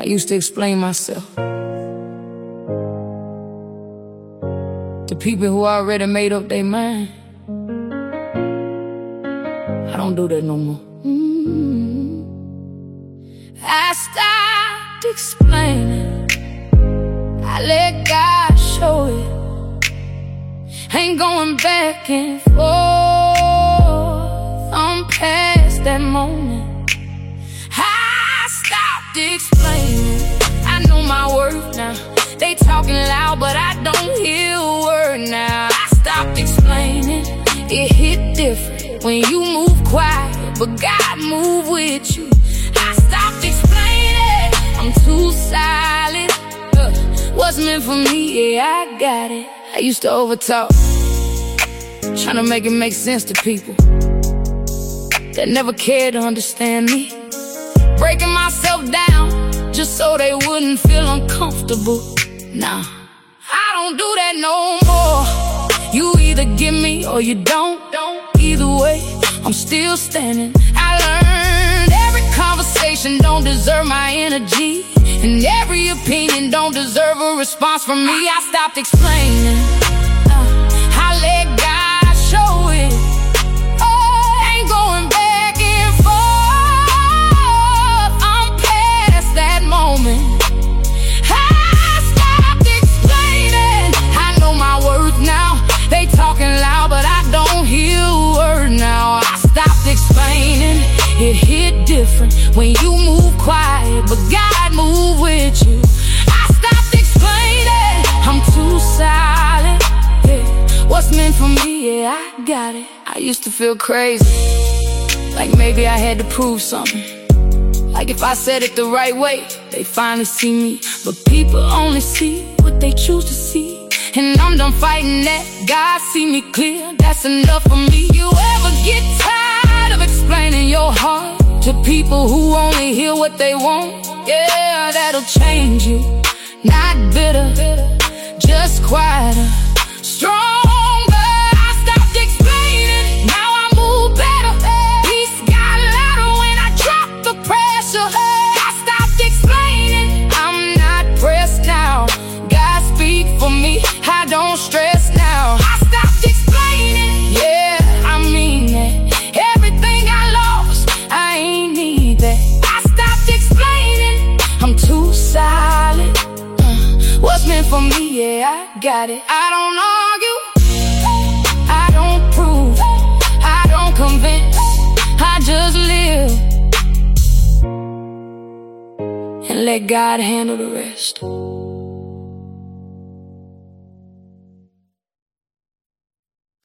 used to explain myself to people who already made up their mind. I don't do that no more. I stopped explaining, I let God show it. Ain't going back and forth, I'm past that moment. I stopped explaining, I know my worth now. They talking loud but I don't hear a word now. I stopped explaining, it hit different when you move quiet, but God move with you. I stopped explaining, I'm too silent. What's meant for me, yeah, I got it. I used to overtalk, trying to make it make sense to people that never cared to understand me. Breaking myself down just so they wouldn't feel uncomfortable. Nah, I don't do that no more. You either give me or you don't. Either way, I'm still standing. I learned every conversation don't deserve my energy, and every opinion don't deserve a response from me. I stopped explaining, I let God show it. Oh, ain't going back and forth, I'm past that moment. I stopped explaining, I know my worth now. They talking loud but I don't hear a word now. I stopped explaining, it hit different when you move quiet, but God move with you. I stopped explaining, I'm too silent. Yeah. What's meant for me, yeah, I got it. I used to feel crazy, like maybe I had to prove something. Like if I said it the right way, they finally see me. But people only see what they choose to see, and I'm done fighting that. God see me clear, that's enough for me. You ever get tired of explaining your heart to people who only hear what they want? Yeah, that'll change you. Not bitter, just quieter, stronger. I stopped explaining, now I move better. Peace got louder when I dropped the pressure. I stopped explaining, I'm not pressed now. God speak for me, I don't stress now. I stopped explaining, yeah, I mean that. Everything I lost, I ain't need that. I stopped explaining, I'm too silent. What's meant for me, yeah, I got it. I don't argue, I don't prove, I don't convince, I just live and let God handle the rest.